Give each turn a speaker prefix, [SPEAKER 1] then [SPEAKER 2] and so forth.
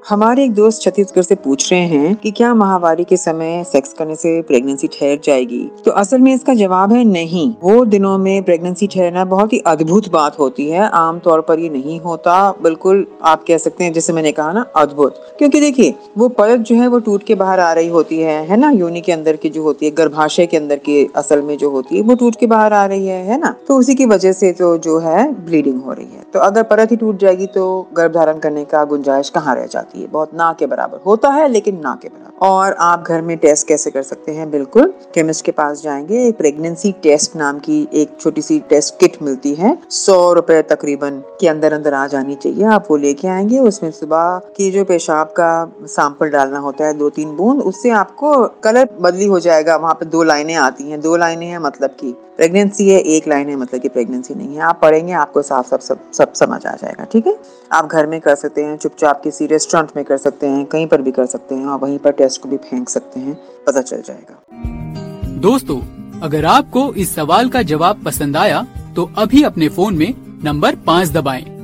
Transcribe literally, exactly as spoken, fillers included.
[SPEAKER 1] हमारे एक दोस्त छत्तीसगढ़ से पूछ रहे हैं कि क्या माहवारी के समय सेक्स करने से प्रेगनेंसी ठहर जाएगी। तो असल में इसका जवाब है नहीं। वो दिनों में प्रेगनेंसी ठहरना बहुत ही अद्भुत बात होती है। आमतौर पर ये नहीं होता। बिल्कुल आप कह सकते हैं, जैसे मैंने कहा ना, अद्भुत। क्योंकि देखिए, वो परत जो है वो टूट के बाहर आ रही होती है है ना। योनि के अंदर की जो होती है, गर्भाशय के अंदर की असल में जो होती है वो टूट के बाहर आ रही है है ना। तो उसी की वजह से तो जो है ब्लीडिंग हो रही है। तो अगर परत ही टूट जाएगी तो गर्भ धारण करने का गुंजाइश कहाँ रह जाती है। बहुत ना के बराबर होता है, लेकिन ना के बराबर। और आप घर में टेस्ट कैसे कर सकते हैं? बिल्कुल, केमिस्ट के पास जाएंगे। एक प्रेगनेंसी टेस्ट नाम की एक छोटी सी टेस्ट किट मिलती है, सौ रुपए तकरीबन के अंदर अंदर आ जानी चाहिए। आप वो लेके आएंगे। उसमें सुबह की जो पेशाब का सैंपल डालना होता है, दो तीन बूंद, उससे आपको कलर बदली हो जाएगा। वहाँ पे दो लाइनें आती हैं। दो लाइनें हैं मतलब की प्रेगनेंसी है, एक लाइन है मतलब की प्रेगनेंसी नहीं है। आप पढ़ेंगे, आपको साफ साफ सब सब समझ आ जाएगा। ठीक है, आप घर में कर सकते हैं, चुपचाप किसी रेस्टोरेंट में कर सकते हैं, कहीं पर भी कर सकते हैं, और वहीं पर टेस्ट को भी फेंक सकते हैं, पता चल जाएगा।
[SPEAKER 2] दोस्तों, अगर आपको इस सवाल का जवाब पसंद आया तो अभी अपने फोन में नंबर पाँच दबाएं।